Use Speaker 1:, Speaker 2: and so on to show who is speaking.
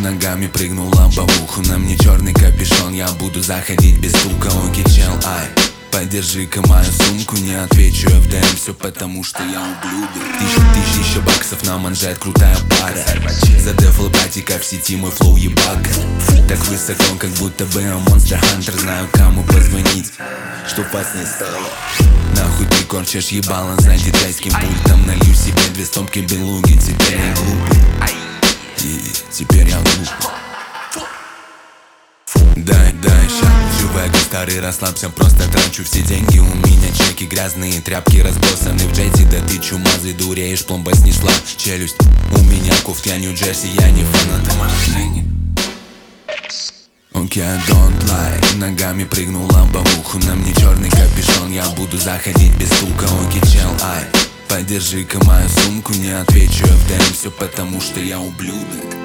Speaker 1: ногами прыгнула по уху. На мне черный капюшон, я буду заходить без стука. Окей, чел, ай, подержи-ка мою сумку. Не отвечу в ДМ, все потому что я ублюдок. Тысяча баксов на манжет, крутая пара. Задефл братика в сети, мой флоу ебака. Так высоко, как будто бы я Monster Hunter. Знаю, кому позвонить, чтоб вас не стало. Нахуй ты корчишь ебало за диджейским пультом. Налью себе 2 стопки белуги, теперь я глупый. И теперь я глупый. Дай, ща, чувак, старый, расслабься, просто трачу все деньги. У меня чеки грязные, тряпки разбросаны в джете. Да ты чумазый, дуреешь, пломба снесла челюсть. У меня кофта Нью-Джерси, я не фанат машины. Окей, don't lie, ногами прыгнула по уху. На мне черный капюшон, я буду заходить без стука. Окей, чел, ай, подержи-ка мою сумку. Не отвечу в ДМ, все потому что я ублюдок.